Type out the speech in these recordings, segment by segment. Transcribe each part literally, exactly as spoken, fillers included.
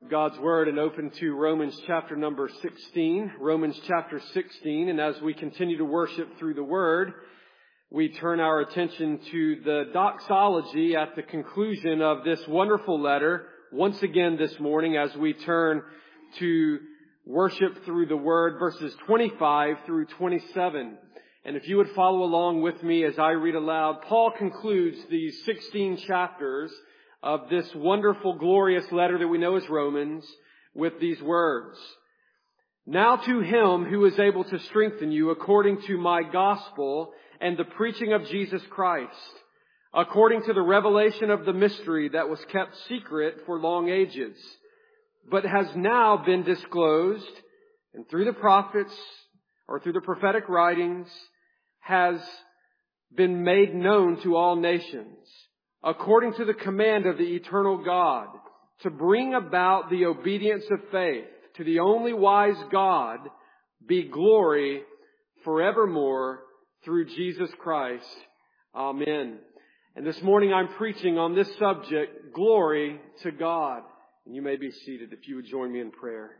God's Word and open to Romans chapter number sixteen. Romans chapter sixteen. And as we continue to worship through the Word, we turn our attention to the doxology at the conclusion of this wonderful letter once again this morning as we turn to worship through the Word, verses twenty-five through twenty-seven. And if you would follow along with me as I read aloud, Paul concludes these sixteen chapters of this wonderful, glorious letter that we know as Romans with these words. Now to Him who is able to strengthen you according to my gospel and the preaching of Jesus Christ, according to the revelation of the mystery that was kept secret for long ages, but has now been disclosed, and through the prophets or through the prophetic writings has been made known to all nations, according to the command of the eternal God, to bring about the obedience of faith. To the only wise God be glory forevermore through Jesus Christ. Amen. And this morning I'm preaching on this subject, glory to God. And you may be seated if you would join me in prayer.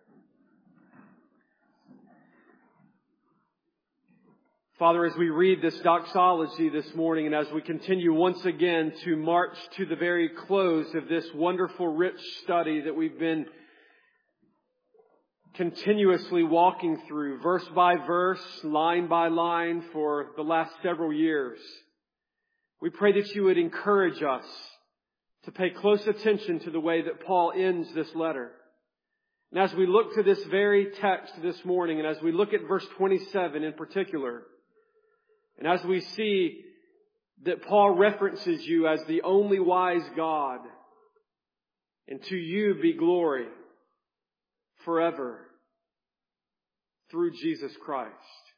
Father, as we read this doxology this morning and as we continue once again to march to the very close of this wonderful, rich study that we've been continuously walking through, verse by verse, line by line for the last several years, we pray that you would encourage us to pay close attention to the way that Paul ends this letter. And as we look to this very text this morning, and as we look at verse twenty-seven in particular, and as we see that Paul references you as the only wise God, and to you be glory forever through Jesus Christ.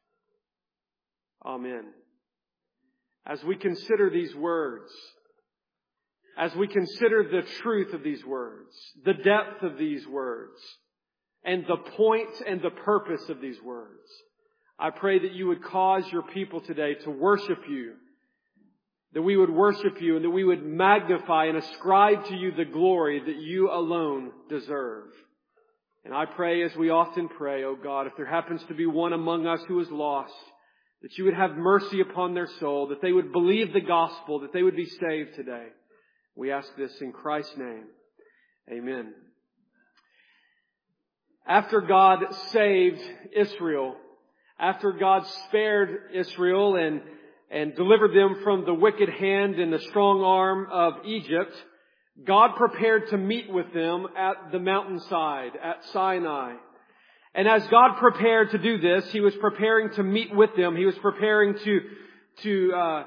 Amen. As we consider these words, as we consider the truth of these words, the depth of these words, and the point and the purpose of these words, I pray that you would cause your people today to worship you, that we would worship you and that we would magnify and ascribe to you the glory that you alone deserve. And I pray, as we often pray, oh God, if there happens to be one among us who is lost, that you would have mercy upon their soul, that they would believe the gospel, that they would be saved today. We ask this in Christ's name. Amen. After God saved Israel, after God spared Israel and, and delivered them from the wicked hand and the strong arm of Egypt, God prepared to meet with them at the mountainside, at Sinai. And as God prepared to do this, He was preparing to meet with them. He was preparing to, to uh,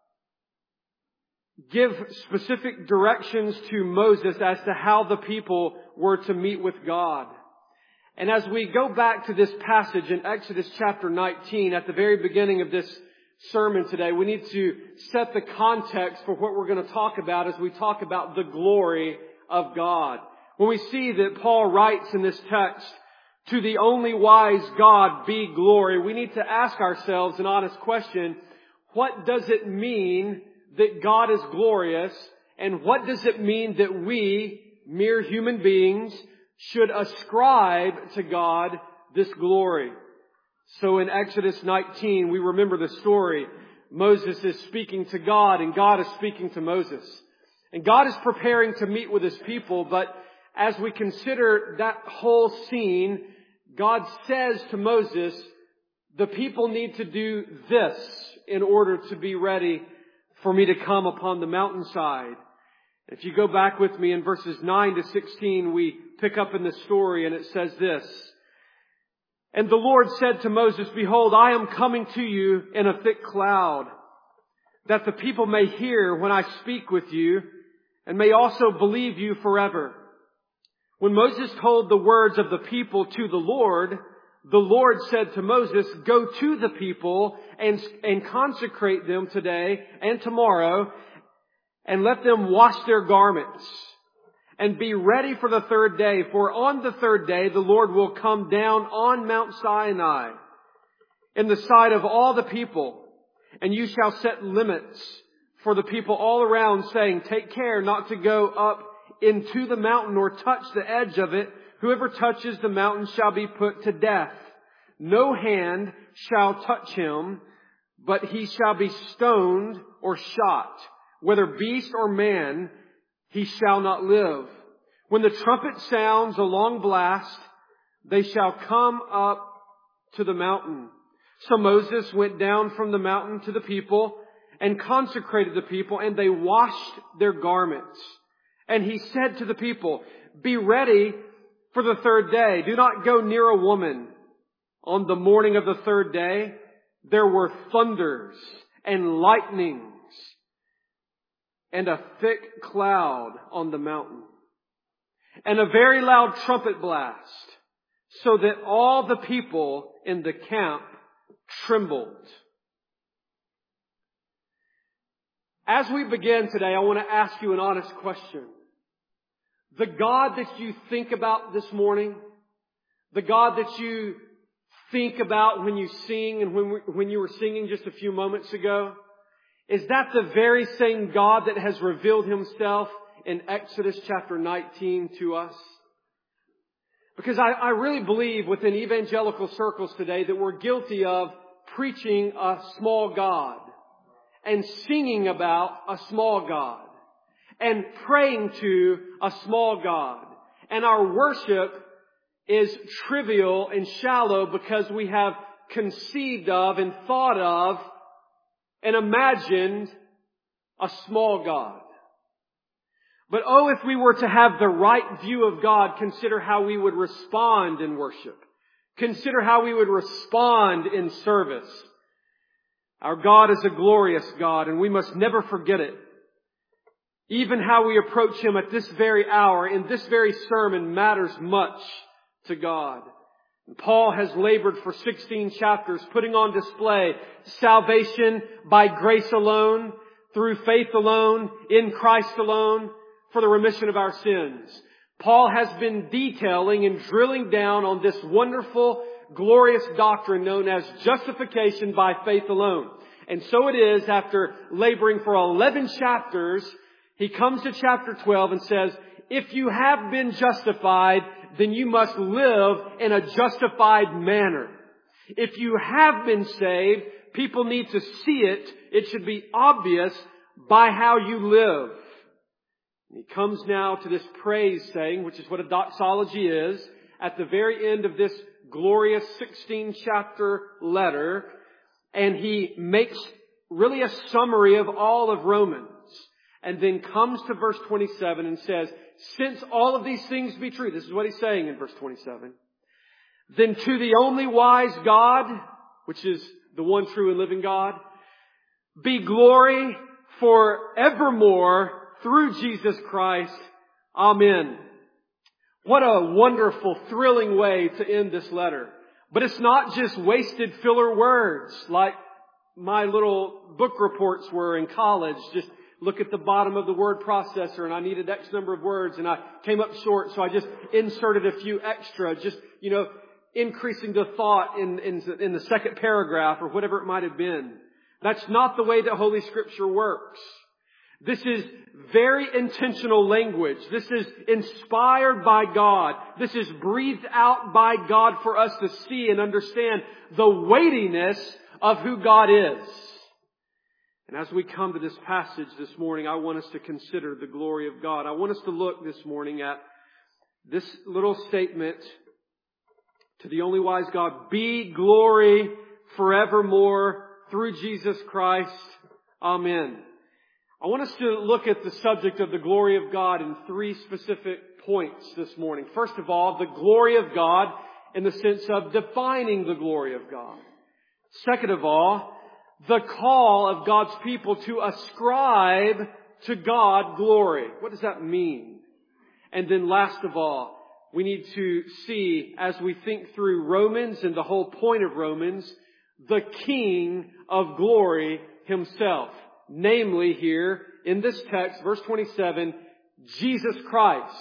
give specific directions to Moses as to how the people were to meet with God. And as we go back to this passage in Exodus chapter nineteen, at the very beginning of this sermon today, we need to set the context for what we're going to talk about as we talk about the glory of God. When we see that Paul writes in this text, to the only wise God be glory, we need to ask ourselves an honest question. What does it mean that God is glorious? And what does it mean that we, mere human beings, should ascribe to God this glory? So in Exodus nineteen, we remember the story. Moses is speaking to God and God is speaking to Moses. And God is preparing to meet with His people, but as we consider that whole scene, God says to Moses, the people need to do this in order to be ready for me to come upon the mountainside. If you go back with me in verses nine to sixteen, we pick up in the story and it says this. And the Lord said to Moses, behold, I am coming to you in a thick cloud, that the people may hear when I speak with you, and may also believe you forever. When Moses told the words of the people to the Lord, the Lord said to Moses, go to the people and, and consecrate them today and tomorrow, and let them wash their garments, and be ready for the third day. For on the third day the Lord will come down on Mount Sinai in the sight of all the people, and you shall set limits for the people all around, saying, take care not to go up into the mountain or touch the edge of it, whoever touches the mountain shall be put to death. No hand shall touch him, but he shall be stoned or shot. Whether beast or man, he shall not live. When the trumpet sounds a long blast, they shall come up to the mountain. So Moses went down from the mountain to the people and consecrated the people, and they washed their garments. And he said to the people, be ready for the third day. Do not go near a woman. On the morning of the third day, there were thunders and lightnings and a thick cloud on the mountain, and a very loud trumpet blast, so that all the people in the camp trembled. As we begin today, I want to ask you an honest question. The God that you think about this morning, the God that you think about when you sing and when, we, when you were singing just a few moments ago, is that the very same God that has revealed Himself in Exodus chapter nineteen to us? Because I, I really believe within evangelical circles today that we're guilty of preaching a small God and singing about a small God and praying to a small God. And our worship is trivial and shallow because we have conceived of and thought of and imagined a small God. But oh, if we were to have the right view of God, consider how we would respond in worship. Consider how we would respond in service. Our God is a glorious God, and we must never forget it. Even how we approach Him at this very hour, in this very sermon, matters much to God. Paul has labored for sixteen chapters, putting on display salvation by grace alone, through faith alone, in Christ alone, for the remission of our sins. Paul has been detailing and drilling down on this wonderful, glorious doctrine known as justification by faith alone. And so it is, after laboring for eleven chapters, he comes to chapter twelve and says, if you have been justified, then you must live in a justified manner. If you have been saved, people need to see it. It should be obvious by how you live. And he comes now to this praise saying, which is what a doxology is, at the very end of this glorious sixteen chapter letter. And he makes really a summary of all of Romans. And then comes to verse twenty-seven and says, since all of these things be true, this is what he's saying in verse twenty-seven, then to the only wise God, which is the one true and living God, be glory forevermore through Jesus Christ. Amen. What a wonderful, thrilling way to end this letter. But it's not just wasted filler words like my little book reports were in college. Just look at the bottom of the word processor and I needed X number of words and I came up short, so I just inserted a few extra, just, you know, increasing the thought in, in, in the second paragraph or whatever it might have been. That's not the way that Holy Scripture works. This is very intentional language. This is inspired by God. This is breathed out by God for us to see and understand the weightiness of who God is. And as we come to this passage this morning, I want us to consider the glory of God. I want us to look this morning at this little statement, to the only wise God, be glory forevermore through Jesus Christ. Amen. I want us to look at the subject of the glory of God in three specific points this morning. First of all, the glory of God in the sense of defining the glory of God. Second of all, the call of God's people to ascribe to God glory. What does that mean? And then last of all, we need to see, as we think through Romans and the whole point of Romans, the King of glory Himself. Namely here, in this text, verse twenty-seven, Jesus Christ.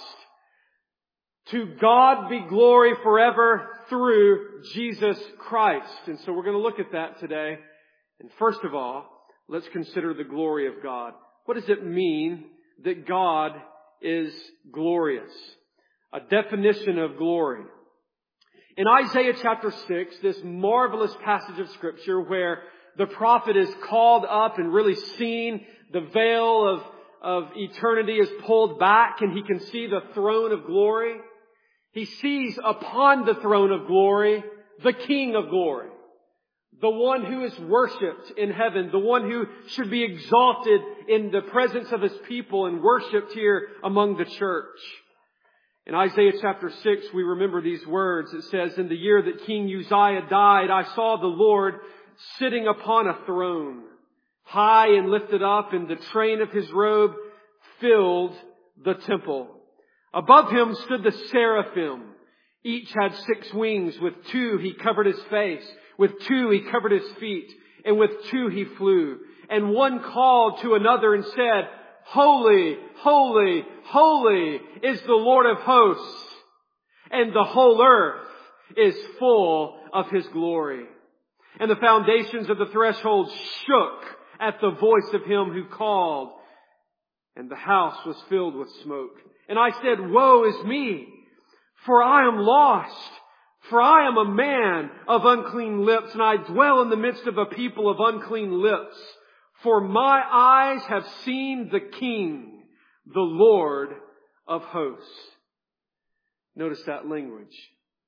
To God be glory forever through Jesus Christ. And so we're going to look at that today. And first of all, let's consider the glory of God. What does it mean that God is glorious. A definition of glory. In Isaiah chapter six, this marvelous passage of Scripture where the prophet is called up and really seen, the veil of, of eternity is pulled back and he can see the throne of glory. He sees upon the throne of glory the King of glory. The one who is worshipped in heaven. The one who should be exalted in the presence of His people and worshipped here among the church. In Isaiah chapter six, we remember these words. It says, in the year that King Uzziah died, I saw the Lord sitting upon a throne, high and lifted up, and the train of His robe filled the temple. Above Him stood the seraphim. Each had six wings. With two He covered His face. With two He covered His feet. And with two He flew. And one called to another and said, Holy, holy, holy is the Lord of hosts. And the whole earth is full of His glory. And the foundations of the threshold shook at the voice of Him who called. And the house was filled with smoke. And I said, Woe is me, for I am lost. For I am a man of unclean lips, and I dwell in the midst of a people of unclean lips. For my eyes have seen the King, the Lord of hosts. Notice that language.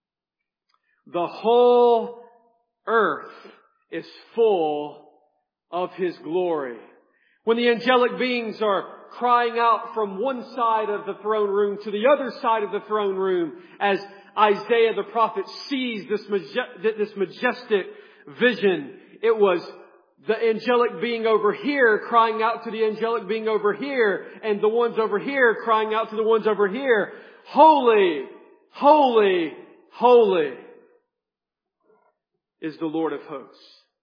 The whole earth is full of His glory. When the angelic beings are crying out from one side of the throne room to the other side of the throne room as Isaiah the prophet sees this this majestic vision, it was the angelic being over here crying out to the angelic being over here, and the ones over here crying out to the ones over here. Holy, holy, holy is the Lord of hosts.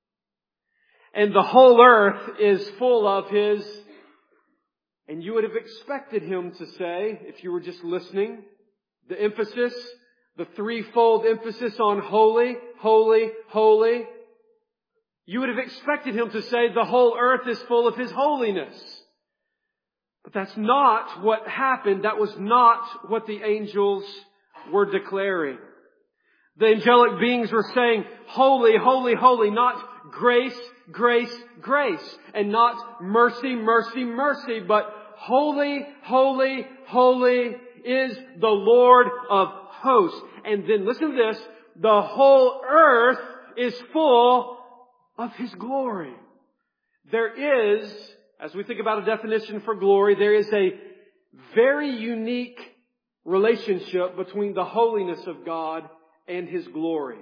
And the whole earth is full of His. And you would have expected Him to say, if you were just listening, the emphasis, the threefold emphasis on holy, holy, holy. You would have expected Him to say the whole earth is full of His holiness. But that's not what happened. That was not what the angels were declaring. The angelic beings were saying, holy, holy, holy, not grace, grace, grace, and not mercy, mercy, mercy, but holy, holy, holy is the Lord of hosts. And then listen to this, the whole earth is full of His glory. There is, as we think about a definition for glory, there is a very unique relationship between the holiness of God and His glory.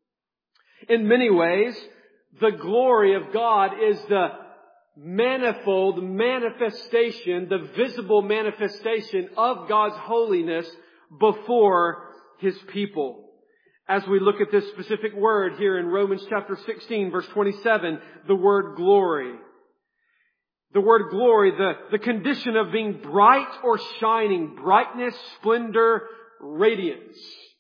In many ways, the glory of God is the manifold manifestation, the visible manifestation of God's holiness before His people. As we look at this specific word here in Romans chapter sixteen, verse twenty-seven, the word glory. The word glory, the, the condition of being bright or shining, brightness, splendor, radiance.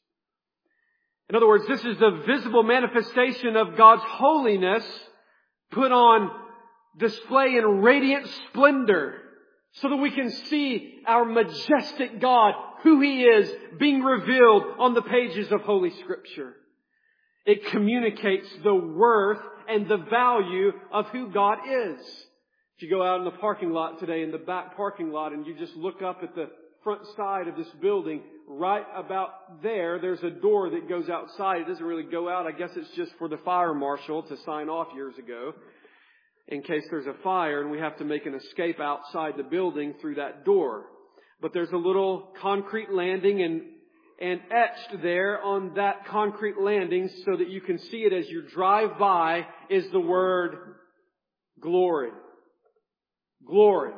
In other words, this is the visible manifestation of God's holiness put on display in radiant splendor so that we can see our majestic God, who He is, being revealed on the pages of Holy Scripture. It communicates the worth and the value of who God is. If you go out in the parking lot today, in the back parking lot, and you just look up at the front side of this building, right about there, there's a door that goes outside. It doesn't really go out. I guess it's just for the fire marshal to sign off years ago in case there's a fire and we have to make an escape outside the building through that door. But there's a little concrete landing, and and etched there on that concrete landing so that you can see it as you drive by is the word glory. Glory.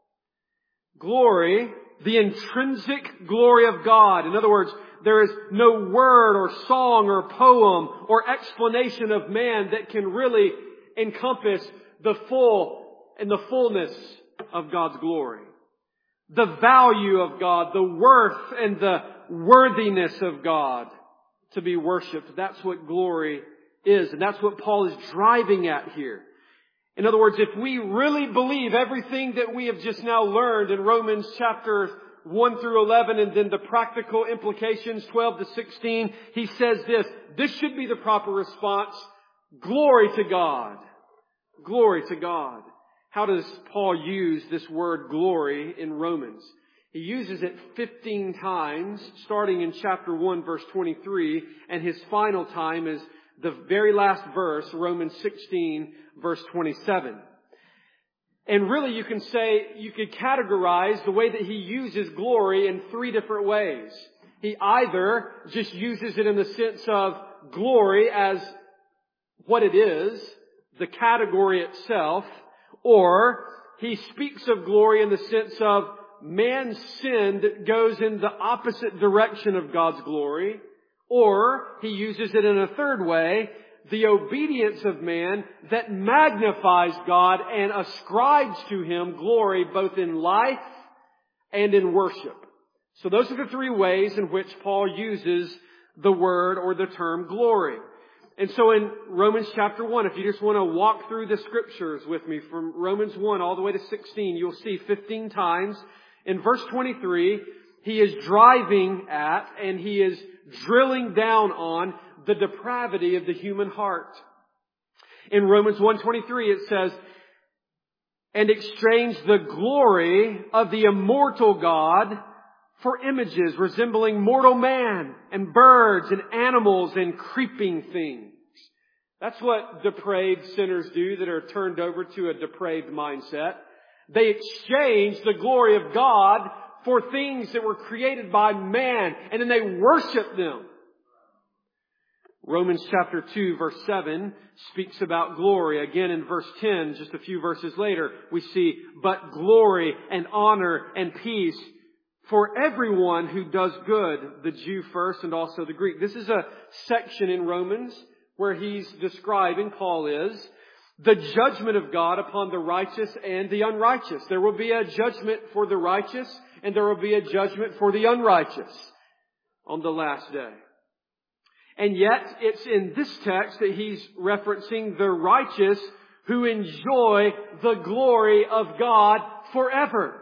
Glory, the intrinsic glory of God. In other words, there is no word or song or poem or explanation of man that can really encompass the full and the fullness of God's glory. The value of God, the worth and the worthiness of God to be worshipped. That's what glory is. And that's what Paul is driving at here. In other words, if we really believe everything that we have just now learned in Romans chapter one through eleven, and then the practical implications twelve to sixteen, he says this: this should be the proper response. Glory to God. Glory to God. How does Paul use this word glory in Romans? He uses it fifteen times, starting in chapter one, verse twenty-three, and his final time is the very last verse, Romans sixteen, verse twenty-seven. And really you can say, you could categorize the way that he uses glory in three different ways. He either just uses it in the sense of glory as what it is, the category itself, or he speaks of glory in the sense of man's sin that goes in the opposite direction of God's glory, or he uses it in a third way, the obedience of man that magnifies God and ascribes to Him glory both in life and in worship. So those are the three ways in which Paul uses the word or the term glory. And so in Romans chapter one, if you just want to walk through the scriptures with me from Romans one all the way to sixteen, you'll see fifteen times. In verse twenty-three, he is driving at and he is drilling down on the depravity of the human heart. In Romans one twenty-three it says, and exchange the glory of the immortal God for images resembling mortal man and birds and animals and creeping things. That's what depraved sinners do that are turned over to a depraved mindset. They exchange the glory of God for things that were created by man, and then they worship them. Romans chapter two verse seven speaks about glory. Again in verse ten, just a few verses later, we see, but glory and honor and peace for everyone who does good, the Jew first and also the Greek. This is a section in Romans where he's describing, Paul is, the judgment of God upon the righteous and the unrighteous. There will be a judgment for the righteous and there will be a judgment for the unrighteous on the last day. And yet, it's in this text that he's referencing the righteous who enjoy the glory of God forever.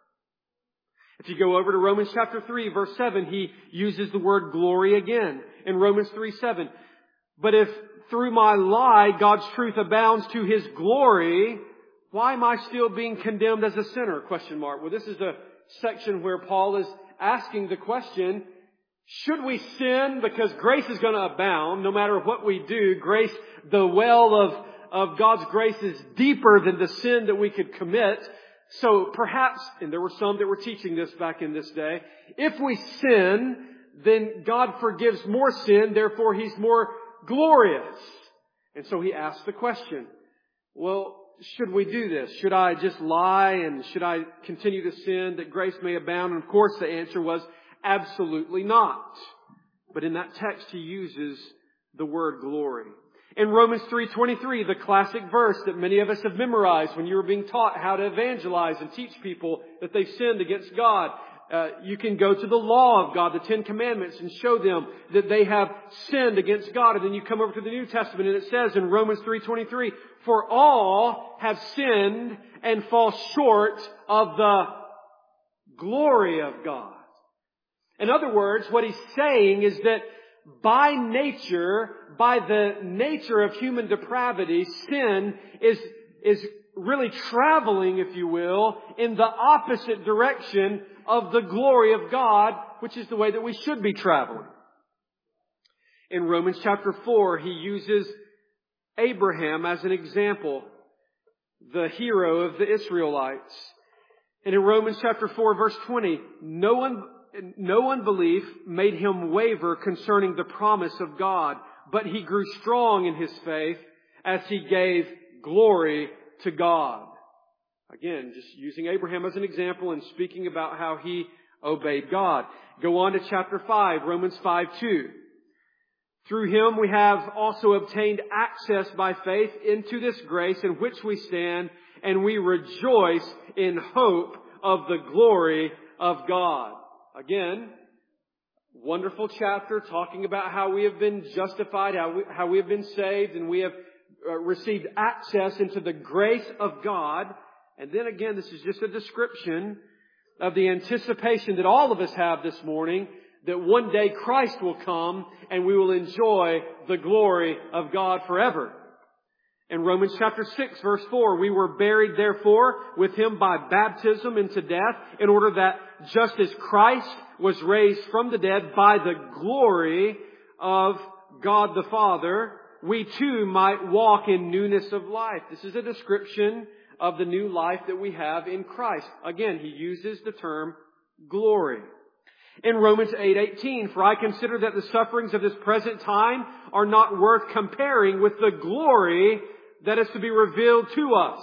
If you go over to Romans chapter three, verse seven, he uses the word glory again. In Romans three seven, but if through my lie God's truth abounds to His glory, why am I still being condemned as a sinner? Question mark. Well, this is a section where Paul is asking the question, should we sin because grace is going to abound no matter what we do? Grace, the well of, of God's grace is deeper than the sin that we could commit. So perhaps, and there were some that were teaching this back in this day, if we sin, then God forgives more sin, therefore He's more glorious. And so he asks the question, well, should we do this? Should I just lie and should I continue to sin that grace may abound? And of course the answer was absolutely not. But in that text he uses the word glory. In Romans three twenty-three, the classic verse that many of us have memorized when you were being taught how to evangelize and teach people that they've sinned against God. Uh, you can go to the law of God, the Ten Commandments, and show them that they have sinned against God. And then you come over to the New Testament and it says in Romans three twenty-three, for all have sinned and fall short of the glory of God. In other words, what he's saying is that by nature, by the nature of human depravity, sin is, is really traveling, if you will, in the opposite direction of the glory of God, which is the way that we should be traveling. In Romans chapter four, he uses Abraham as an example, the hero of the Israelites. And in Romans chapter four, verse twenty, no one No unbelief made him waver concerning the promise of God, but he grew strong in his faith as he gave glory to God. Again, just using Abraham as an example and speaking about how he obeyed God. Go on to chapter five, Romans five two. Through him we have also obtained access by faith into this grace in which we stand, and we rejoice in hope of the glory of God. Again, wonderful chapter talking about how we have been justified, how we, how we have been saved, and we have uh, received access into the grace of God. And then again, this is just a description. of the anticipation that all of us have this morning that one day Christ will come and we will enjoy the glory of God forever. In Romans chapter six verse four, we were buried therefore with Him by baptism into death, in order that just as Christ was raised from the dead by the glory of God the Father, we too might walk in newness of life. This is a description of the new life that we have in Christ. Again, he uses the term glory. In Romans eight eighteen, for I consider that the sufferings of this present time are not worth comparing with the glory that is to be revealed to us.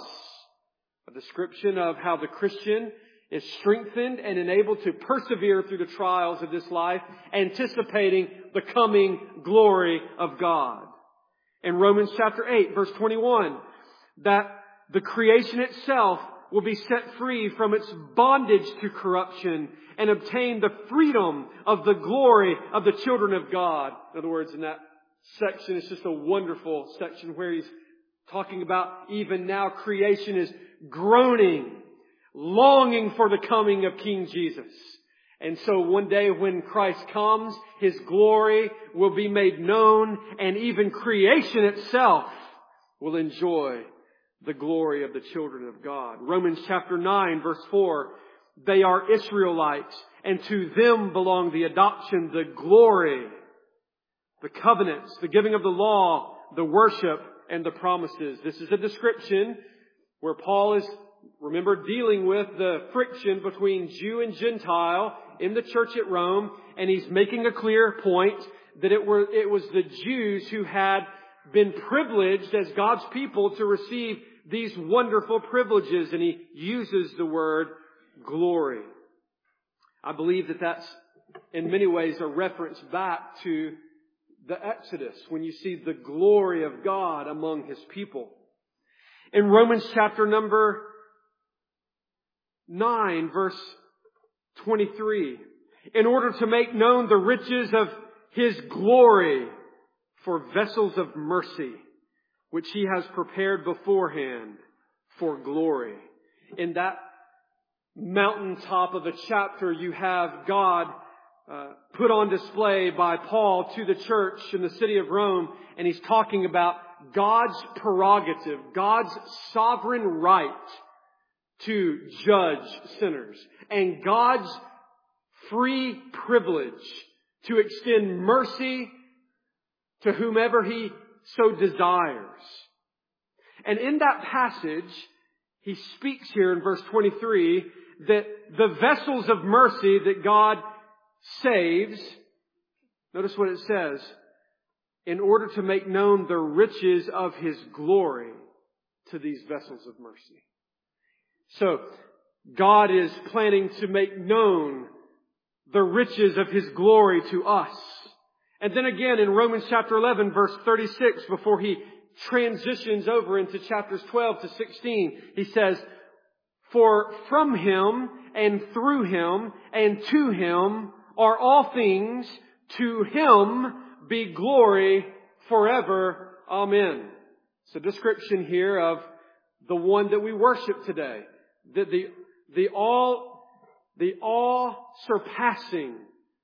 A description of how the Christian is strengthened and enabled to persevere through the trials of this life, anticipating the coming glory of God. In Romans chapter eight, verse twenty-one, that the creation itself will be set free from its bondage to corruption and obtain the freedom of the glory of the children of God. In other words, in that section, it's just a wonderful section where he's talking about even now creation is groaning, longing for the coming of King Jesus. And so one day when Christ comes, His glory will be made known, and even creation itself will enjoy the glory of the children of God. Romans chapter nine verse four, they are Israelites, and to them belong the adoption, the glory, the covenants, the giving of the law, the worship, and the promises. This is a description where Paul is, remember, dealing with the friction between Jew and Gentile in the church at Rome, and he's making a clear point that it were it was the Jews who had been privileged as God's people to receive these wonderful privileges, and he uses the word glory. I believe that that's in many ways a reference back to the Exodus, when you see the glory of God among His people. In Romans chapter number nine, verse twenty-three, in order to make known the riches of His glory for vessels of mercy, which He has prepared beforehand for glory. In that mountaintop of a chapter, you have God uh, put on display by Paul to the church in the city of Rome, and he's talking about God's prerogative, God's sovereign right to judge sinners, and God's free privilege to extend mercy to whomever He so desires. And in that passage, he speaks here in verse twenty-three that the vessels of mercy that God saves, notice what it says, in order to make known the riches of His glory to these vessels of mercy. So, God is planning to make known the riches of His glory to us. And then again in Romans chapter eleven, verse thirty-six, before he transitions over into chapters twelve to sixteen, he says, for from Him and through Him and to Him are all things, to Him be glory forever. Amen. It's a description here of the one that we worship today. The, the, the all, the all-surpassing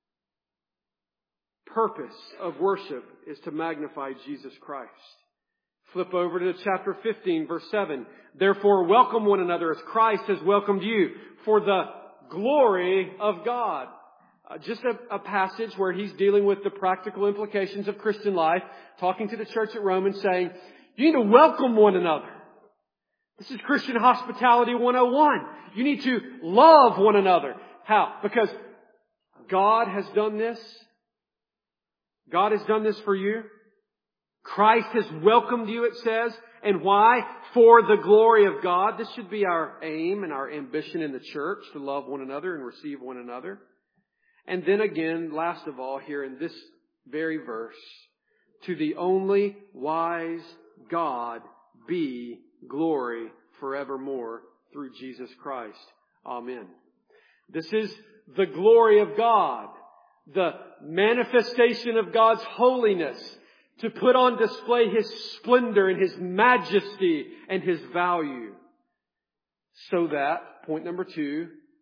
purpose of worship is to magnify Jesus Christ. Flip over to chapter fifteen, verse seven. Therefore, welcome one another as Christ has welcomed you, for the glory of God. Uh, just a, a passage where he's dealing with the practical implications of Christian life, talking to the church at Rome and saying, you need to welcome one another. This is Christian hospitality one oh one. You need to love one another. How? Because God has done this. God has done this for you. Christ has welcomed you, it says. And why? For the glory of God. This should be our aim and our ambition in the church, to love one another and receive one another. And then again, last of all, here in this very verse, to the only wise God be glory forevermore through Jesus Christ. Amen. This is the glory of God, the manifestation of God's holiness, to put on display His splendor and His majesty and His value. So that, point number two,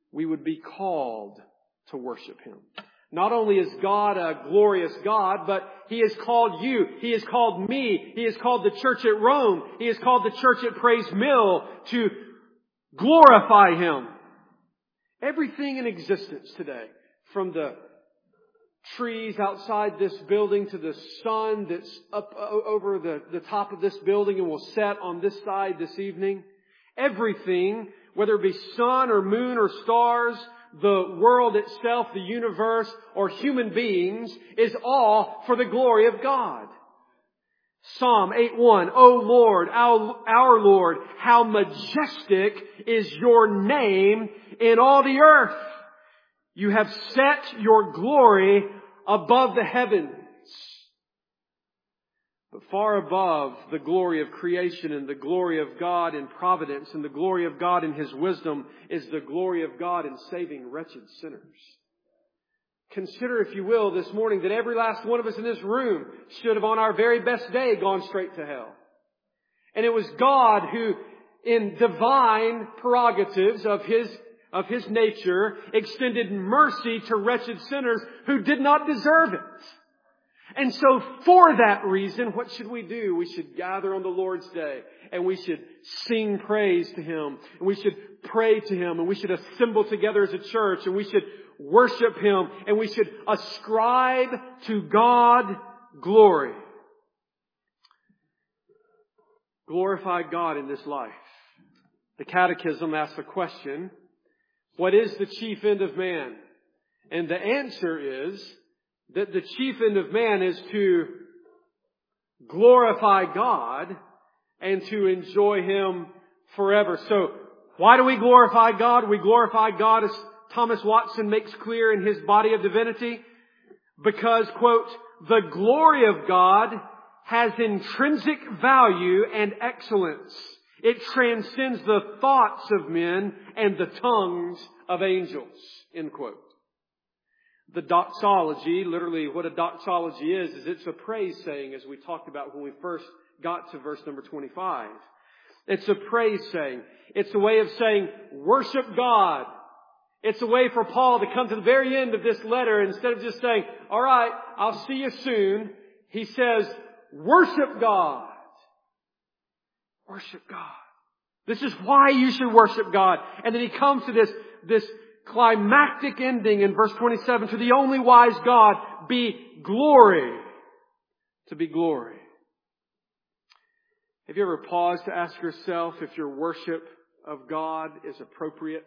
we would be called to worship Him. Not only is God a glorious God, but He has called you. He has called me. He has called the church at Rome. He has called the church at Praise Mill to glorify Him. Everything in existence today, from the trees outside this building to the sun that's up over the, the top of this building and will set on this side this evening, everything, whether it be sun or moon or stars, the world itself, the universe, or human beings, is all for the glory of God. Psalm eight one, O Lord, our, our Lord, how majestic is your name in all the earth. You have set your glory above the heavens. But far above the glory of creation and the glory of God in providence and the glory of God in His wisdom is the glory of God in saving wretched sinners. Consider, if you will, this morning that every last one of us in this room should have on our very best day gone straight to hell. And it was God who, in divine prerogatives of His of His nature, extended mercy to wretched sinners who did not deserve it. And so for that reason, what should we do? We should gather on the Lord's Day and we should sing praise to Him and we should pray to Him and we should assemble together as a church and we should worship Him and we should ascribe to God glory. Glorify God in this life. The Catechism asks a question, what is the chief end of man? And the answer is that the chief end of man is to glorify God and to enjoy Him forever. So, why do we glorify God? We glorify God, as Thomas Watson makes clear in his Body of Divinity, because, quote, the glory of God has intrinsic value and excellence. It transcends the thoughts of men and the tongues of angels, end quote. The doxology, literally what a doxology is, is it's a praise saying, as we talked about when we first got to verse number twenty-five. It's a praise saying. It's a way of saying, worship God. It's a way for Paul to come to the very end of this letter, instead of just saying, all right, I'll see you soon. He says, worship God. Worship God. This is why you should worship God. And then he comes to this, this climactic ending in verse twenty-seven. To the only wise God be glory. To be glory. Have you ever paused to ask yourself if your worship of God is appropriate?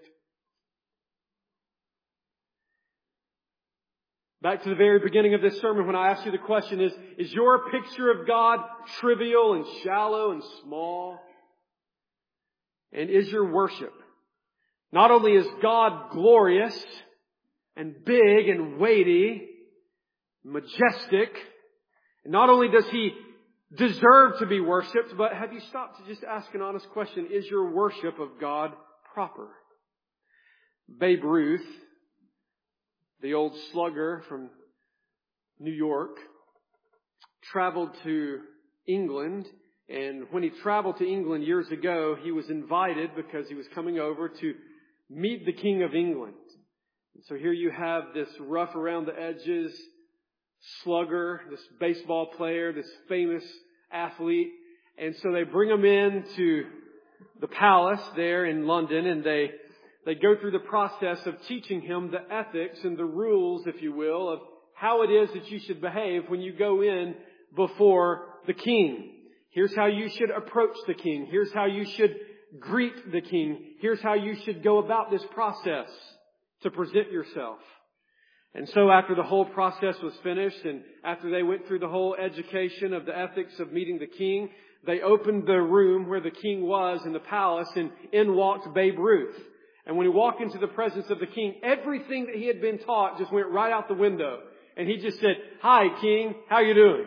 Back to the very beginning of this sermon when I asked you the question, is, is your picture of God trivial and shallow and small? And is your worship? Not only is God glorious and big and weighty, majestic, and not only does He deserve to be worshipped, but have you stopped to just ask an honest question, is your worship of God proper? Babe Ruth, the old slugger from New York, traveled to England. And when he traveled to England years ago, he was invited because he was coming over to meet the King of England. And so here you have this rough around the edges slugger, this baseball player, this famous athlete. And so they bring him in to the palace there in London, and they They go through the process of teaching him the ethics and the rules, if you will, of how it is that you should behave when you go in before the king. Here's how you should approach the king. Here's how you should greet the king. Here's how you should go about this process to present yourself. And so after the whole process was finished, and after they went through the whole education of the ethics of meeting the king, they opened the room where the king was in the palace, and in walked Babe Ruth. And when he walked into the presence of the king, everything that he had been taught just went right out the window. And he just said, "Hi, King, how you doing?"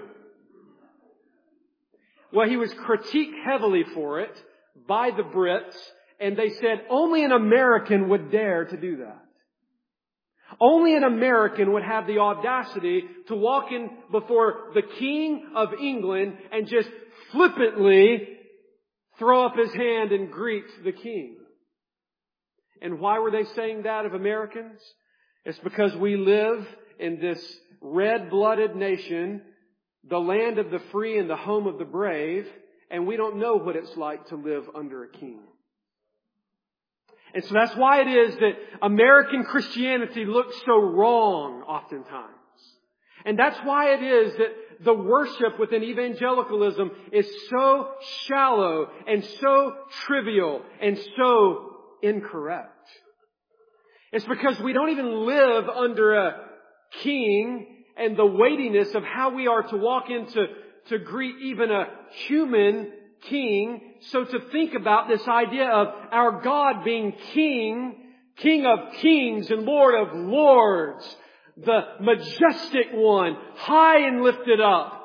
Well, he was critiqued heavily for it by the Brits, and they said only an American would dare to do that. Only an American would have the audacity to walk in before the King of England and just flippantly throw up his hand and greet the king. And why were they saying that of Americans? It's because we live in this red-blooded nation, the land of the free and the home of the brave, and we don't know what it's like to live under a king. And so that's why it is that American Christianity looks so wrong oftentimes. And that's why it is that the worship within evangelicalism is so shallow and so trivial and so incorrect. It's because we don't even live under a king and the weightiness of how we are to walk into to greet even a human king. So to think about this idea of our God being king, King of kings and Lord of lords, the majestic one, high and lifted up.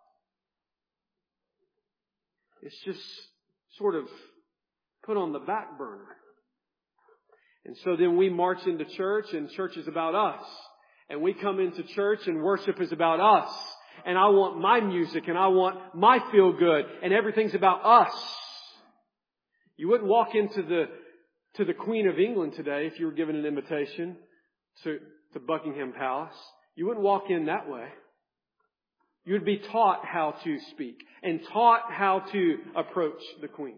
It's just sort of put on the back burner. And so then we march into church and church is about us. And we come into church and worship is about us. And I want my music and I want my feel good and everything's about us. You wouldn't walk into the to the Queen of England today if you were given an invitation to, to Buckingham Palace. You wouldn't walk in that way. You would be taught how to speak and taught how to approach the Queen.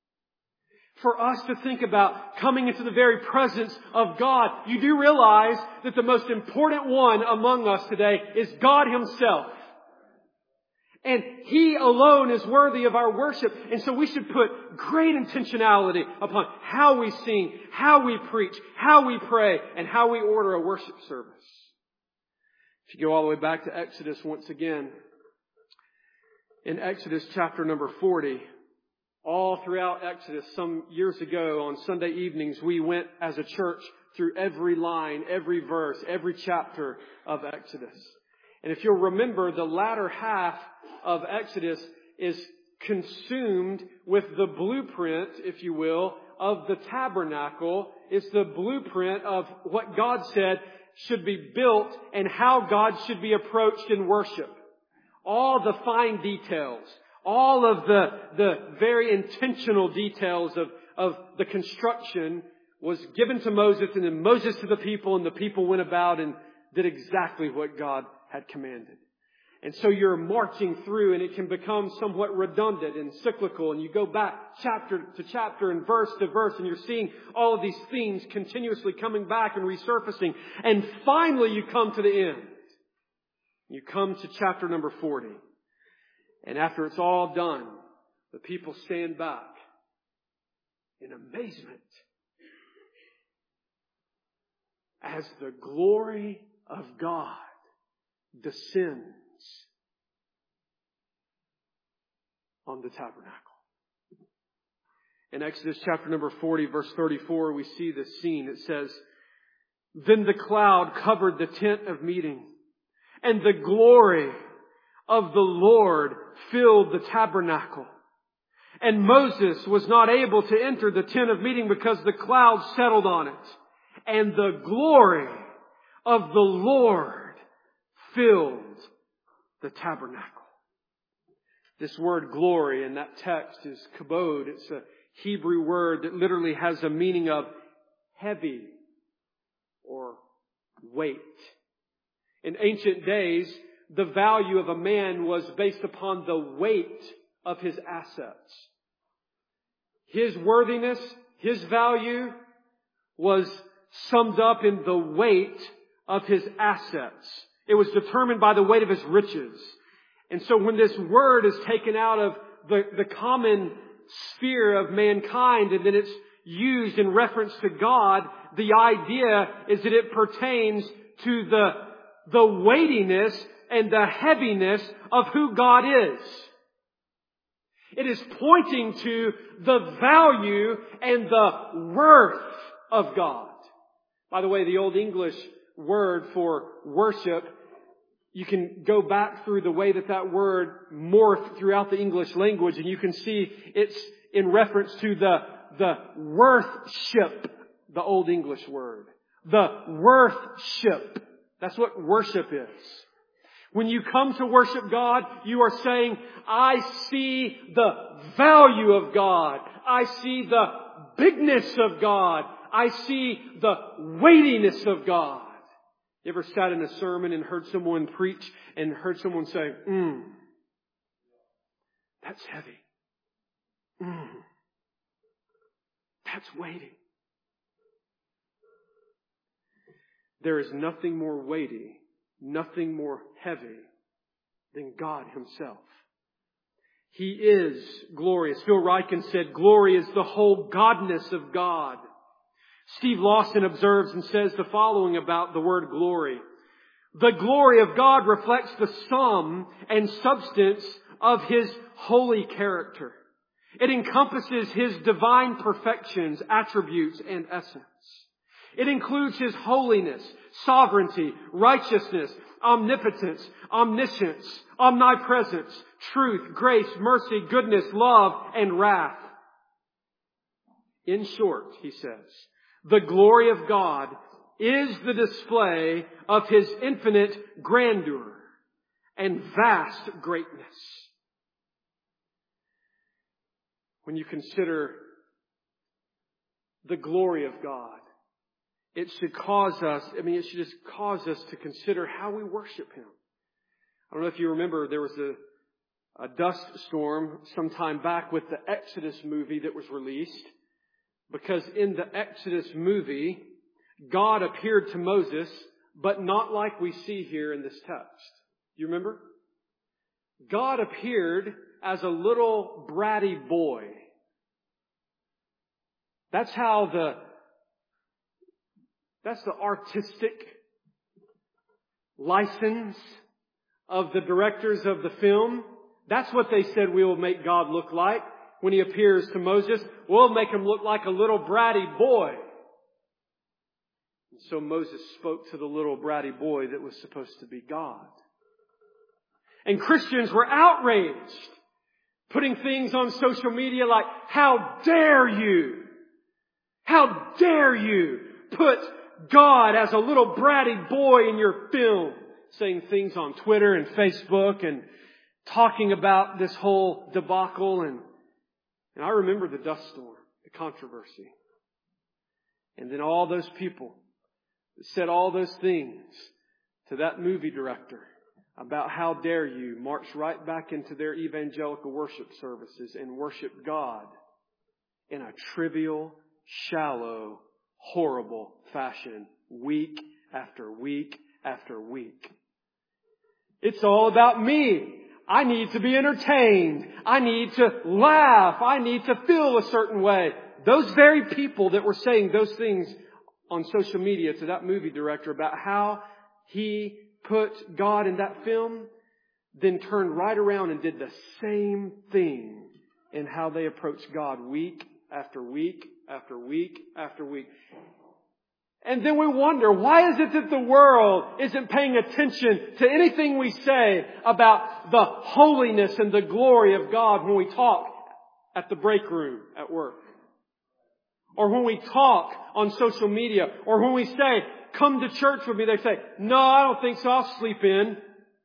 For us to think about coming into the very presence of God, you do realize that the most important one among us today is God Himself. And He alone is worthy of our worship. And so we should put great intentionality upon how we sing, how we preach, how we pray, and how we order a worship service. If you go all the way back to Exodus once again, in Exodus chapter number forty, all throughout Exodus, some years ago on Sunday evenings, we went as a church through every line, every verse, every chapter of Exodus. And if you'll remember, the latter half of Exodus is consumed with the blueprint, if you will, of the tabernacle. It's the blueprint of what God said should be built and how God should be approached in worship. All the fine details, all of the, the very intentional details of, of the construction was given to Moses, and then Moses to the people, and the people went about and did exactly what God had commanded. And so you're marching through and it can become somewhat redundant and cyclical, and you go back chapter to chapter and verse to verse and you're seeing all of these themes continuously coming back and resurfacing. And finally you come to the end. You come to chapter number forty. And after it's all done, the people stand back in amazement as the glory of God descends on the tabernacle. In Exodus chapter number forty, verse thirty-four, we see this scene. It says, "Then the cloud covered the tent of meeting, and the glory of the Lord filled the tabernacle. And Moses was not able to enter the tent of meeting because the cloud settled on it. And the glory of the Lord filled the tabernacle." This word glory in that text is kabod. It's a Hebrew word that literally has a meaning of heavy or weight. In ancient days, the value of a man was based upon the weight of his assets. His worthiness, his value was summed up in the weight of his assets. It was determined by the weight of his riches. And so when this word is taken out of the, the common sphere of mankind and then it's used in reference to God, the idea is that it pertains to the, the weightiness and the heaviness of who God is. It is pointing to the value and the worth of God. By the way, the Old English word for worship, you can go back through the way that that word morphed throughout the English language, and you can see it's in reference to the, the worthship, the Old English word. The worthship. That's what worship is. When you come to worship God, you are saying, I see the value of God. I see the bigness of God. I see the weightiness of God. You ever sat in a sermon and heard someone preach and heard someone say, mm, that's heavy. Mm, that's weighty. There is nothing more weighty, nothing more heavy than God Himself. He is glorious. Phil Ryken said, glory is the whole godness of God. Steve Lawson observes and says the following about the word glory. The glory of God reflects the sum and substance of His holy character. It encompasses His divine perfections, attributes, and essence. It includes His holiness, sovereignty, righteousness, omnipotence, omniscience, omnipresence, truth, grace, mercy, goodness, love, and wrath. In short, he says, the glory of God is the display of His infinite grandeur and vast greatness. When you consider the glory of God, it should cause us, I mean, it should just cause us to consider how we worship Him. I don't know if you remember, there was a, a dust storm some time back with the Exodus movie that was released. Because in the Exodus movie, God appeared to Moses, but not like we see here in this text. You remember? God appeared as a little bratty boy. That's how the That's the artistic license of the directors of the film. That's what they said we will make God look like when He appears to Moses. We'll make Him look like a little bratty boy. And so Moses spoke to the little bratty boy that was supposed to be God. And Christians were outraged, putting things on social media like, how dare you? How dare you put God as a little bratty boy in your film, saying things on Twitter and Facebook and talking about this whole debacle. And, and I remember the dust storm, the controversy. And then all those people that said all those things to that movie director about how dare you march right back into their evangelical worship services and worship God in a trivial, shallow, horrible fashion, week after week after week. It's all about me. I need to be entertained. I need to laugh. I need to feel a certain way. Those very people that were saying those things on social media to that movie director about how he put God in that film, then turned right around and did the same thing in how they approached God week after week after week after week. And then we wonder, why is it that the world isn't paying attention to anything we say about the holiness and the glory of God when we talk at the break room at work? Or when we talk on social media? Or when we say, come to church with me, they say, no, I don't think so, I'll sleep in.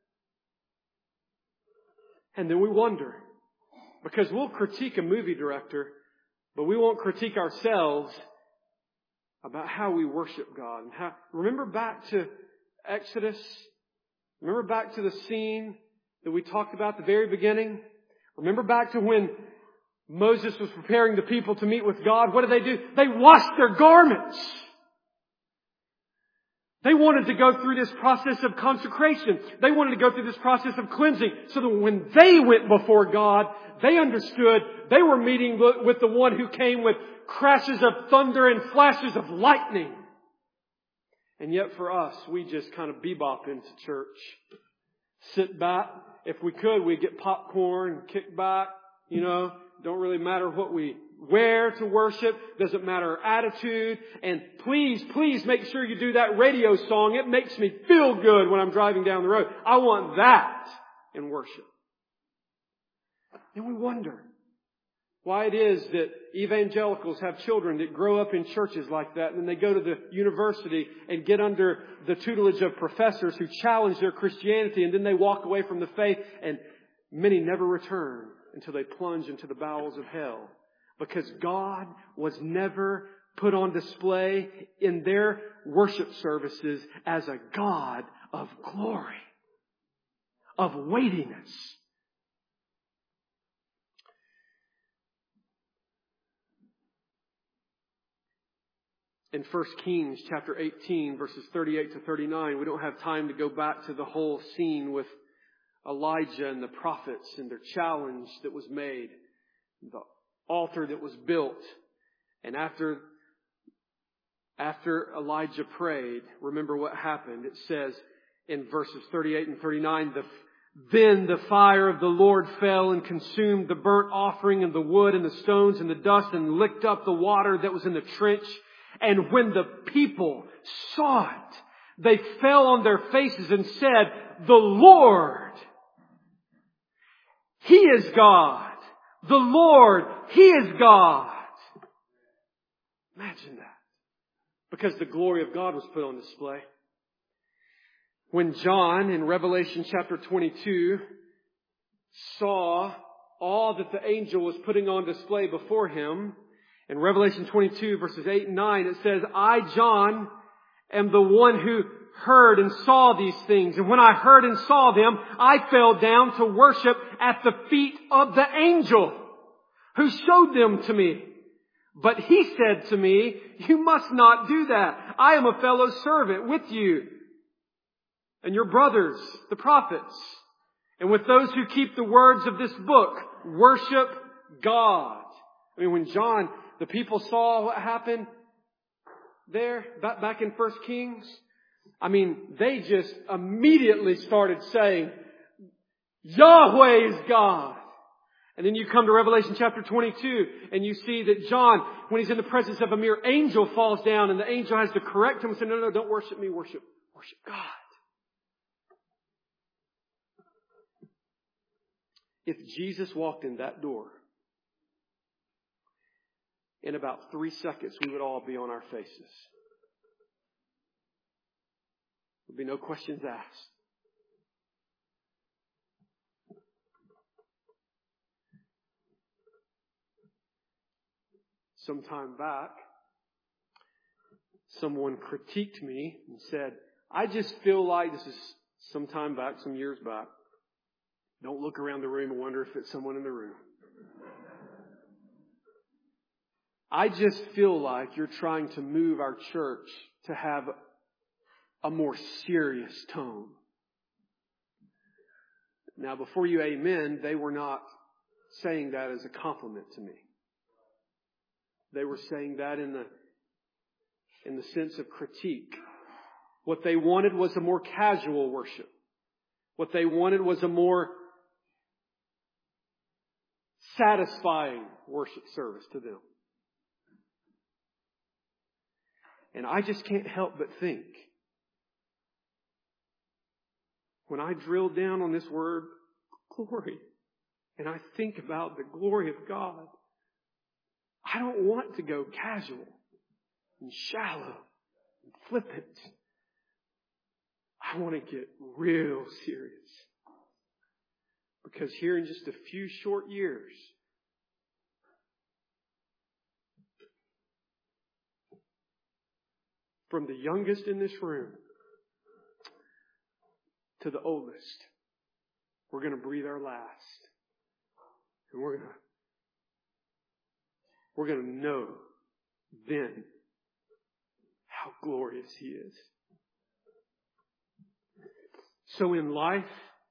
And then we wonder, because we'll critique a movie director, but we won't critique ourselves about how we worship God. And how, remember back to Exodus? Remember back to the scene that we talked about at the very beginning? Remember back to when Moses was preparing the people to meet with God? What did they do? They washed their garments. They wanted to go through this process of consecration. They wanted to go through this process of cleansing so that when they went before God, they understood they were meeting with the one who came with crashes of thunder and flashes of lightning. And yet for us, we just kind of bebop into church. Sit back. If we could, we'd get popcorn, kick back, you know. Don't really matter what we wear to worship. Doesn't matter our attitude. And please, please make sure you do that radio song. It makes me feel good when I'm driving down the road. I want that in worship. And we wonder why it is that evangelicals have children that grow up in churches like that, and then they go to the university and get under the tutelage of professors who challenge their Christianity, and then they walk away from the faith, and many never return until they plunge into the bowels of hell. Because God was never put on display in their worship services as a God of glory, of weightiness. In First Kings chapter eighteen, verses thirty-eight to thirty-nine, we don't have time to go back to the whole scene with Elijah and the prophets and their challenge that was made, the altar that was built. And after, after Elijah prayed, remember what happened. It says in verses thirty-eight and thirty-nine, the Then the fire of the Lord fell and consumed the burnt offering and the wood and the stones and the dust and licked up the water that was in the trench. And when the people saw it, they fell on their faces and said, "The Lord, He is God. The Lord, He is God." Imagine that. Because the glory of God was put on display. When John in Revelation chapter twenty-two saw all that the angel was putting on display before him, in Revelation twenty-two verses eight and nine, it says, "I, John, am the one who heard and saw these things. And when I heard and saw them, I fell down to worship at the feet of the angel who showed them to me. But he said to me, 'You must not do that. I am a fellow servant with you and your brothers, the prophets, and with those who keep the words of this book. Worship God.'" I mean, when John, the people saw what happened there, back in First Kings, I mean, they just immediately started saying, "Yahweh is God." And then you come to Revelation chapter twenty-two and you see that John, when he's in the presence of a mere angel, falls down and the angel has to correct him and say, "No, no, don't worship me, worship, worship God." If Jesus walked in that door, in about three seconds, we would all be on our faces. There'd be no questions asked. Some time back, someone critiqued me and said, "I just feel like," this is some time back, some years back. Don't look around the room and wonder if it's someone in the room. "I just feel like you're trying to move our church to have a more serious tone." Now, before you amen, they were not saying that as a compliment to me. They were saying that in the, in the sense of critique. What they wanted was a more casual worship. What they wanted was a more satisfying worship service to them. And I just can't help but think, when I drill down on this word, glory, and I think about the glory of God, I don't want to go casual and shallow and flippant. I want to get real serious. Because here in just a few short years, from the youngest in this room to the oldest, we're going to breathe our last. And we're going to We're going to know then how glorious He is. So in life,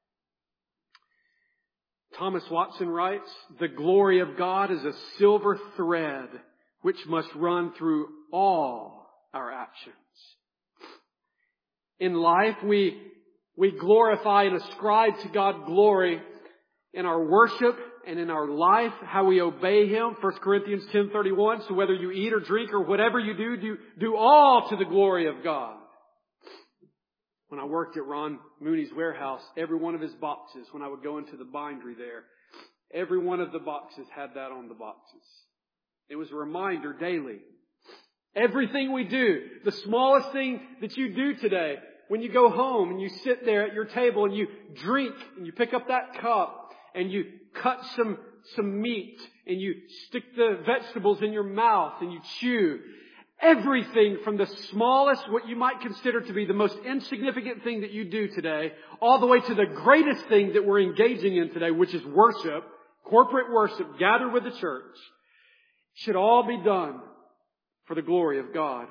Thomas Watson writes, "The glory of God is a silver thread which must run through all our actions." In life, we, we glorify and ascribe to God glory in our worship and in our life, how we obey Him. First Corinthians ten thirty-one, "So whether you eat or drink or whatever you do, do, do all to the glory of God." When I worked at Ron Mooney's warehouse, every one of his boxes, when I would go into the bindery there, every one of the boxes had that on the boxes. It was a reminder daily. Everything we do, the smallest thing that you do today, when you go home and you sit there at your table and you drink and you pick up that cup and you cut some, some meat and you stick the vegetables in your mouth and you chew. Everything from the smallest, what you might consider to be the most insignificant thing that you do today, all the way to the greatest thing that we're engaging in today, which is worship, corporate worship, gathered with the church, should all be done for the glory of God.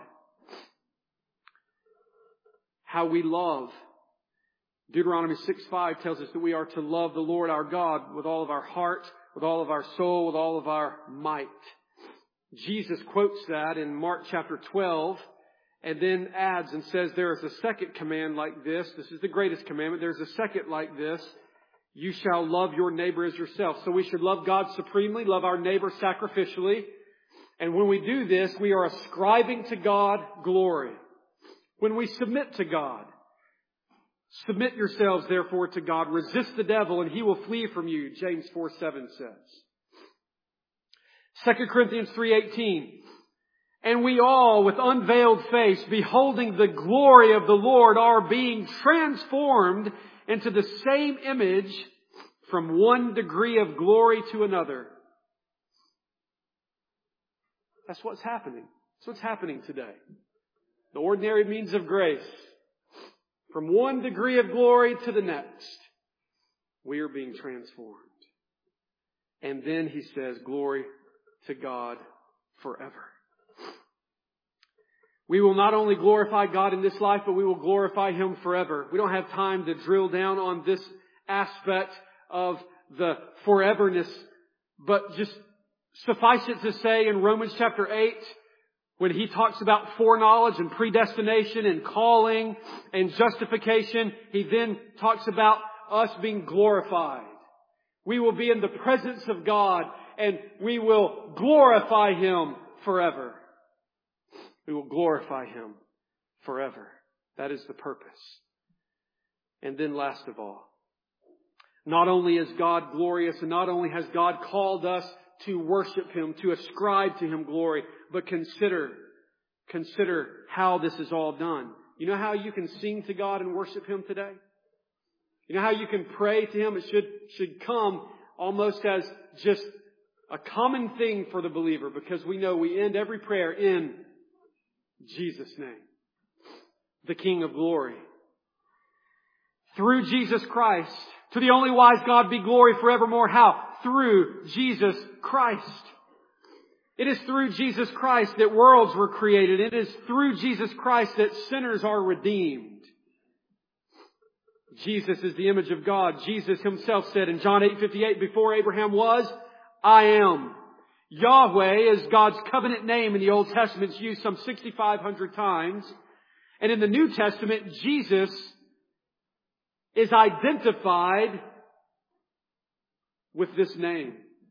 How we love. Deuteronomy six five tells us that we are to love the Lord our God with all of our heart, with all of our soul, with all of our might. Jesus quotes that in Mark chapter twelve and then adds and says there is a second command like this. This is the greatest commandment. There's a second like this. You shall love your neighbor as yourself. So we should love God supremely, love our neighbor sacrificially. And when we do this, we are ascribing to God glory. When we submit to God, submit yourselves therefore to God. Resist the devil and he will flee from you, James four seven says. Second Corinthians three eighteen. And we all, with unveiled face, beholding the glory of the Lord, are being transformed into the same image from one degree of glory to another. That's what's happening. That's what's happening today. The ordinary means of grace. From one degree of glory to the next, we are being transformed. And then he says, glory to God forever. We will not only glorify God in this life, but we will glorify Him forever. We don't have time to drill down on this aspect of the foreverness, but just suffice it to say in Romans chapter eight, when he talks about foreknowledge and predestination and calling and justification, he then talks about us being glorified. We will be in the presence of God and we will glorify Him forever. We will glorify Him forever. That is the purpose. And then last of all, not only is God glorious and not only has God called us to worship Him, to ascribe to Him glory, but consider, consider how this is all done. You know how you can sing to God and worship Him today? You know how you can pray to Him? It should, should come almost as just a common thing for the believer, because we know we end every prayer in Jesus' name, the King of glory. Through Jesus Christ, to the only wise God be glory forevermore. How? Through Jesus Christ. It is through Jesus Christ that worlds were created. It is through Jesus Christ that sinners are redeemed. Jesus is the image of God. Jesus Himself said in John eight fifty-eight, before Abraham was, I am. Yahweh is God's covenant name in the Old Testament. It's used some sixty-five hundred times. And in the New Testament, Jesus is identified with this name.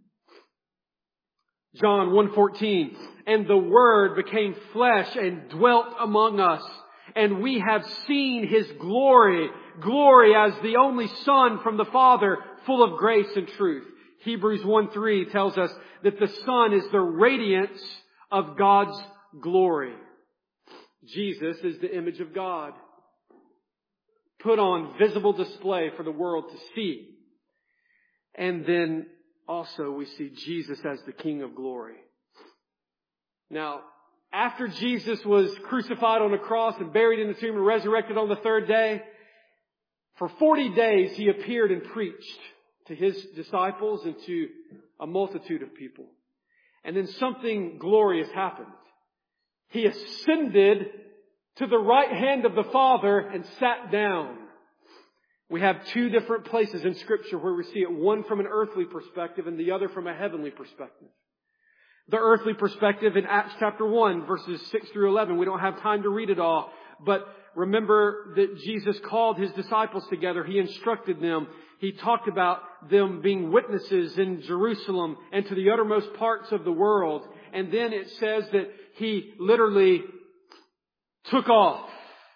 John one fourteen, and the Word became flesh and dwelt among us, and we have seen His glory, glory as the only Son from the Father, full of grace and truth. Hebrews one three tells us that the Son is the radiance of God's glory. Jesus is the image of God, put on visible display for the world to see. And then also we see Jesus as the King of glory. Now, after Jesus was crucified on a cross and buried in the tomb and resurrected on the third day, for forty days He appeared and preached to His disciples and to a multitude of people. And then something glorious happened. He ascended to the right hand of the Father and sat down. We have two different places in Scripture where we see it, one from an earthly perspective and the other from a heavenly perspective. The earthly perspective in Acts chapter one, verses six through eleven. We don't have time to read it all, but remember that Jesus called His disciples together. He instructed them. He talked about them being witnesses in Jerusalem and to the uttermost parts of the world. And then it says that He literally took off.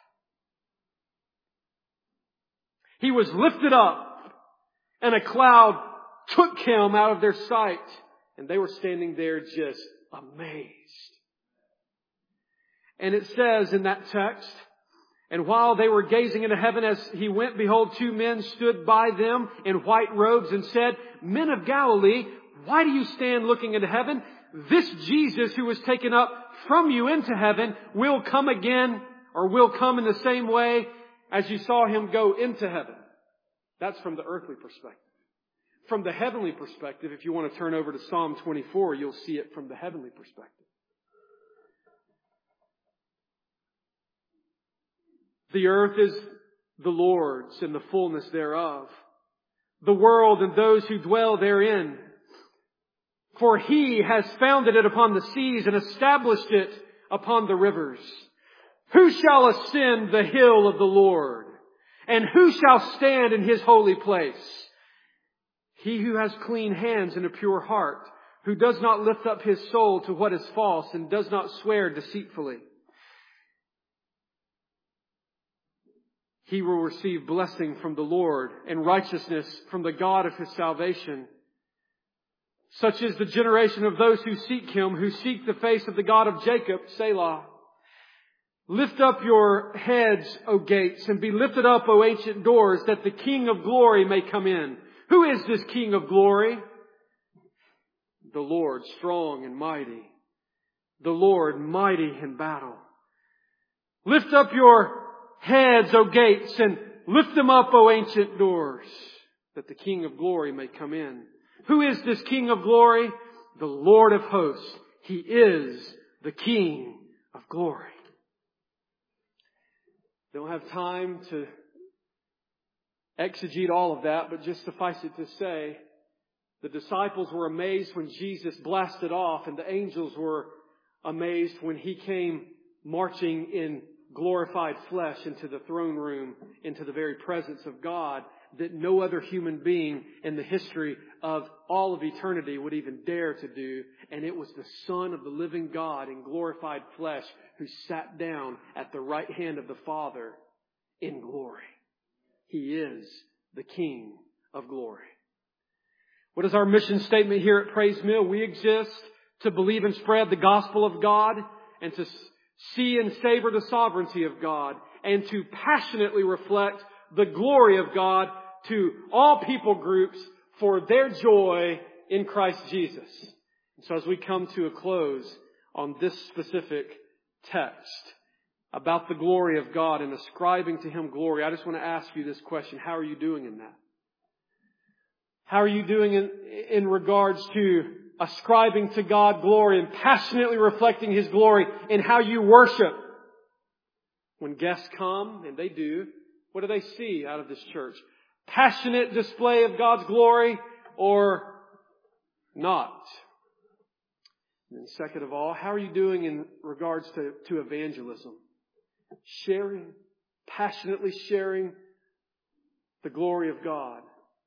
He was lifted up and a cloud took Him out of their sight. And they were standing there just amazed. And it says in that text, and while they were gazing into heaven as He went, behold, two men stood by them in white robes and said, Men of Galilee, why do you stand looking into heaven? This Jesus who was taken up from you into heaven will come again, or will come in the same way as you saw Him go into heaven. That's from the earthly perspective. From the heavenly perspective, if you want to turn over to Psalm twenty-four, you'll see it from the heavenly perspective. The earth is the Lord's and the fullness thereof, the world and those who dwell therein. For He has founded it upon the seas and established it upon the rivers. Who shall ascend the hill of the Lord? And who shall stand in His holy place? He who has clean hands and a pure heart, who does not lift up his soul to what is false and does not swear deceitfully. He will receive blessing from the Lord and righteousness from the God of his salvation. Such is the generation of those who seek Him, who seek the face of the God of Jacob, Selah. Lift up your heads, O gates, and be lifted up, O ancient doors, that the King of glory may come in. Who is this King of glory? The Lord, strong and mighty. The Lord, mighty in battle. Lift up your heads, O gates, and lift them up, O ancient doors, that the King of glory may come in. Who is this King of glory? The Lord of hosts. He is the King of glory. Don't have time to exegete all of that, but just suffice it to say, the disciples were amazed when Jesus blasted off, and the angels were amazed when He came marching in glorified flesh into the throne room, into the very presence of God, that no other human being in the history of all of eternity would even dare to do. And it was the Son of the living God in glorified flesh who sat down at the right hand of the Father in glory. He is the King of glory. What is our mission statement here at Praise Mill? We exist to believe and spread the gospel of God, and to see and savor the sovereignty of God, and to passionately reflect the glory of God to all people groups for their joy in Christ Jesus. And so as we come to a close on this specific text about the glory of God and ascribing to Him glory, I just want to ask you this question. How are you doing in that? How are you doing in, in regards to ascribing to God glory and passionately reflecting His glory in how you worship? When guests come, and they do, what do they see out of this church? Passionate display of God's glory or not? And then second of all, how are you doing in regards to, to evangelism? Sharing, passionately sharing the glory of God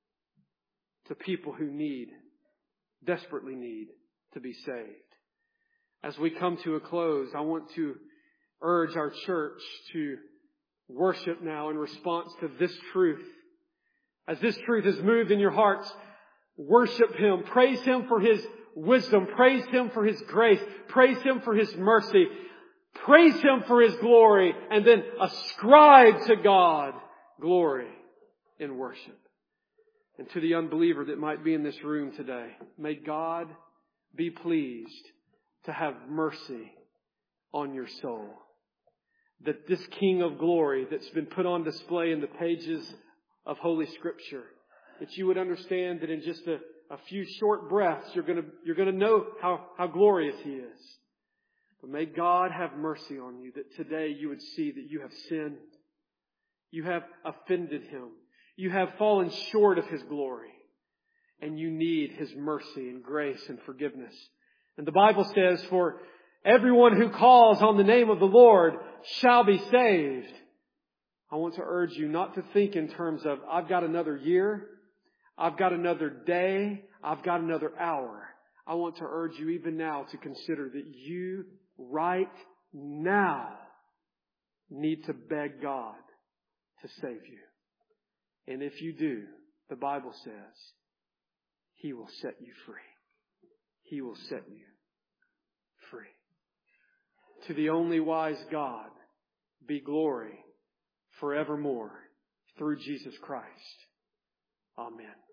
to people who need, desperately need to be saved. As we come to a close, I want to urge our church to worship now in response to this truth. As this truth has moved in your hearts, worship Him. Praise Him for His wisdom. Praise Him for His grace. Praise Him for His mercy. Praise Him for His glory. And then ascribe to God glory in worship. And to the unbeliever that might be in this room today, may God be pleased to have mercy on your soul. That this King of glory that's been put on display in the pages of Holy Scripture, that you would understand that in just a, a few short breaths, you're going to, you're going to know how, how glorious He is. But may God have mercy on you, that today you would see that you have sinned. You have offended Him. You have fallen short of His glory. And you need His mercy and grace and forgiveness. And the Bible says, for everyone who calls on the name of the Lord shall be saved. I want to urge you not to think in terms of, I've got another year, I've got another day, I've got another hour. I want to urge you even now to consider that you right now need to beg God to save you. And if you do, the Bible says, He will set you free. He will set you free. To the only wise God be glory forevermore through Jesus Christ. Amen.